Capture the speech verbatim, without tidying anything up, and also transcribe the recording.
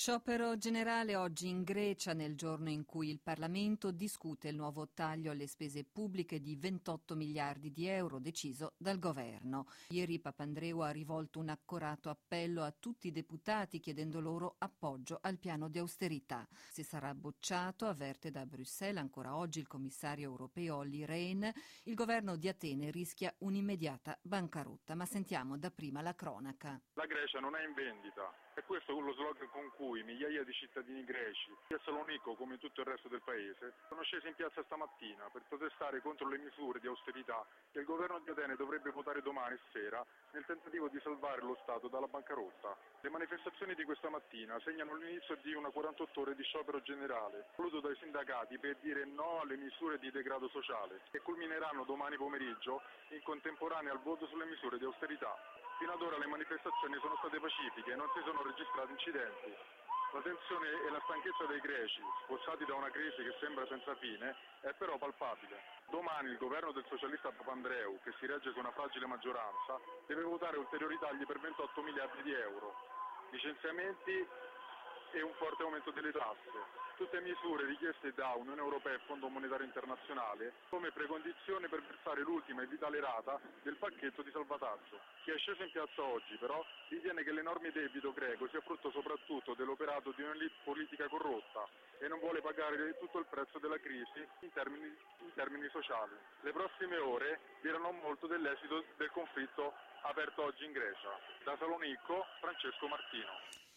Sciopero generale oggi in Grecia, nel giorno in cui il Parlamento discute il nuovo taglio alle spese pubbliche di ventotto miliardi di euro deciso dal governo. Ieri Papandreou ha rivolto un accorato appello a tutti i deputati chiedendo loro appoggio al piano di austerità. Se sarà bocciato, avverte da Bruxelles ancora oggi il commissario europeo Olli Rehn, il governo di Atene rischia un'immediata bancarotta. Ma sentiamo dapprima la cronaca. La Grecia non è in vendita. E questo è lo slogan con cui migliaia di cittadini greci, a Salonicco come in tutto il resto del paese, sono scesi in piazza stamattina per protestare contro le misure di austerità che il governo di Atene dovrebbe votare domani sera nel tentativo di salvare lo Stato dalla bancarotta. Le manifestazioni di questa mattina segnano l'inizio di una quarantotto ore di sciopero generale, voluto dai sindacati per dire no alle misure di degrado sociale, che culmineranno domani pomeriggio in contemporanea al voto sulle misure di austerità. Fino ad ora le manifestazioni sono state pacifiche e non si sono registrati incidenti. La tensione e la stanchezza dei greci, sforzati da una crisi che sembra senza fine, è però palpabile. Domani il governo del socialista Papandreou, che si regge con una fragile maggioranza, deve votare ulteriori tagli per ventotto miliardi di euro, licenziamenti e un forte aumento delle tasse. Tutte misure richieste da Unione Europea e Fondo Monetario Internazionale come precondizione per versare l'ultima e vitale rata del pacchetto di salvataggio. Chi è sceso in piazza oggi, però, ritiene che l'enorme debito greco sia frutto soprattutto dell'operato di un'elite politica corrotta e non vuole pagare tutto il prezzo della crisi in termini, in termini sociali. Le prossime ore diranno molto dell'esito del conflitto aperto oggi in Grecia. Da Salonicco, Francesco Martino.